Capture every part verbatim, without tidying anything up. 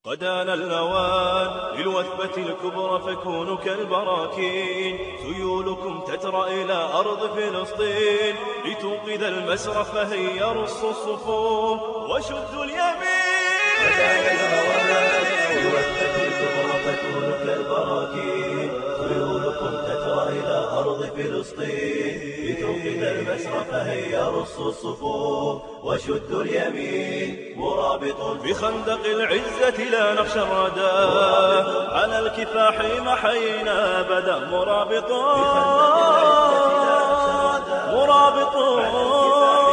قد آن الأوان للوثبة الكبرى فكونوا كالبراكين، سيولكم تترى إلى أرض فلسطين، لتوقظ المسرى فهيا رصوا الصفوف وشدوا اليمين. قد آن الأوان للوثبة الكبرى فكونوا كالبراكين، سيولكم تترى إلى أرض فلسطين، لتوقظ المسرى فهيا رصوا الصفوف وشدوا اليمين. مرابط بخندق العزة لا نخشى الردى، على الكفاح محينا أبدا. مرابط مرابط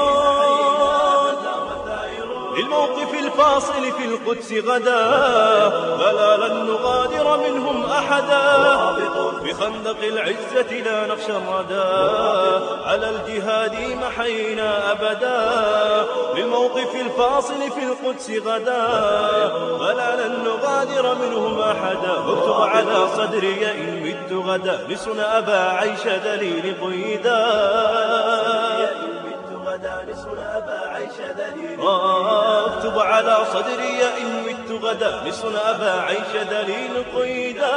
للموقف الفاصل في القدس غدا، فلا لن نغادر منهم أحدا. بخندق العزة لا نخشى الردى، على الجهاد محينا أبدا. للموقف الفاصل في القدس غدا، فلا لن نغادر منهم أحدا. اكتب على صدري إن مت غدا، لسن أبا عيش دليل قيدا. اكتب على صدري إن مت غدا، لسن أبا عيش دليل قيدا.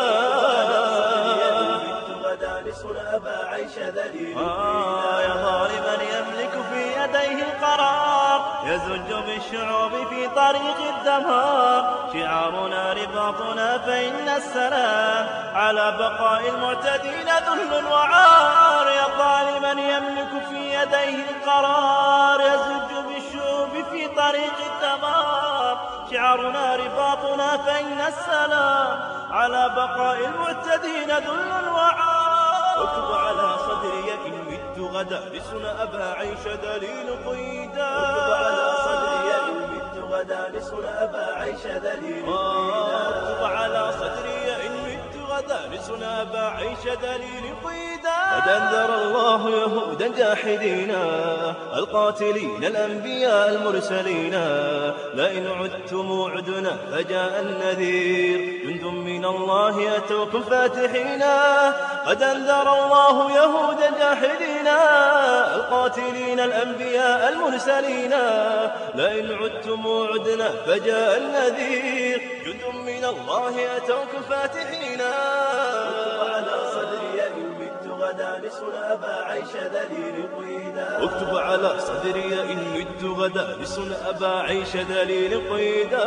آه يا ظالما يملك في يديه القرار، يزج بالشعوب في طريق الدمار. شعارنا رباطنا فإن السلام، على بقاء المعتدين ذل وعار. يا ظالما يملك في يديه القرار، يزج بالشعوب في طريق الدمار. شعارنا رباطنا فإن السلام، على بقاء المعتدين ذل وعار. اكتب على صدري إن مت غدا، لسن أبا عيش دليل قيدا. اكتب على صدري إن مت غدا، لسن أبا عيش دليل قيدا. اكتب على صدري إن مت غدا، لسن أبا عيش دليل قيدا. قد أنذر الله يهودا جاحدين، القاتلين الأنبياء المرسلين. لئن عدتم عدنا فجاء النذير، جند من الله أتوكم فاتحين. قد أنذر الله يهودا جاحدين، القاتلين الأنبياء المرسلين. لئن عدتم عدنا فجاء النذير، جند من الله أتوكم فاتحين. اكتب على صدري إن مت غدا، لسن أبا عيش دليل قيدا. اكتب على صدري إن مت غدا، لسن أبا عيش دليل قيدا.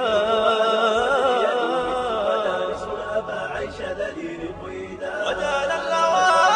لسن أبا عيش دليل قيدا. قد آن الأوان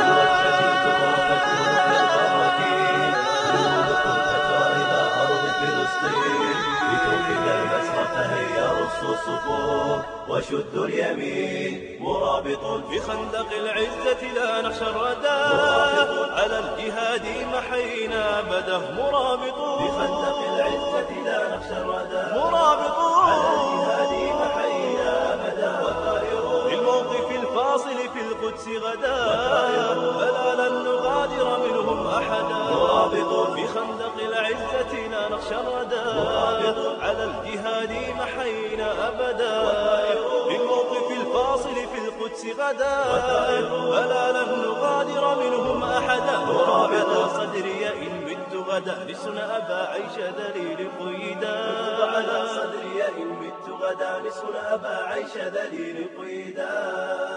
وشدوا اليمين. مرابط بخندق العزة لا نخشى الردى، على الجهاد محينا أبدا. مرابط بخندق العزة لا نخشى الردى، مرابط على الجهاد محينا أبدا. للموقف الفاصل في القدس غدا، فلا لن نغادر منهم أحدا. مرابط بخندق العزة لا نخشى الردى، على الجهاد محينا أبدا. للموقف الفاصل في القدس غدا، فلا لن نغادر منهم أحدا. على صدري إن مت غدا، لسن أبا عيش دليل قيدا. على صدري إن مت غدا، لسن أبا عيش دليل قيدا.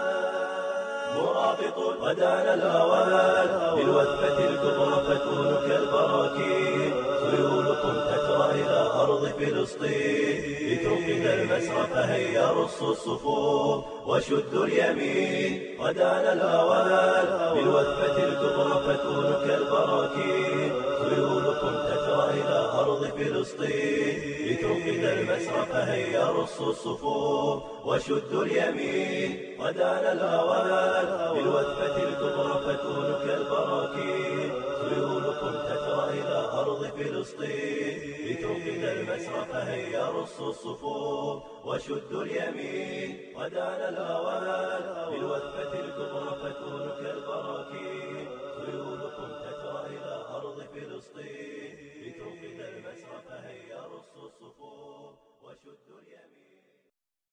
مرابط قد آن الأوان للوثبة الكبرى فكونوا كالبراكين، سيولكم تترى إلى أرض فلسطين، لتوقظ المسرى فهيا رصوا الصفوف وشدوا اليمين. قد آن الأوان للوثبة الكبرى فكونوا كالبراكين، سيولكم تترى إلى أرض فلسطين، لتوقظ المسرى فهيا رصوا الصفوف وشدوا اليمين. قد آن الأوان للوثبة الكبرى فكونوا كالبراكين، سيولكم تترى إلى أرض فلسطين، لتوقظ المسرى فهيا رصوا الصفوف وشدوا اليمين. قد آن الأوان للوثبة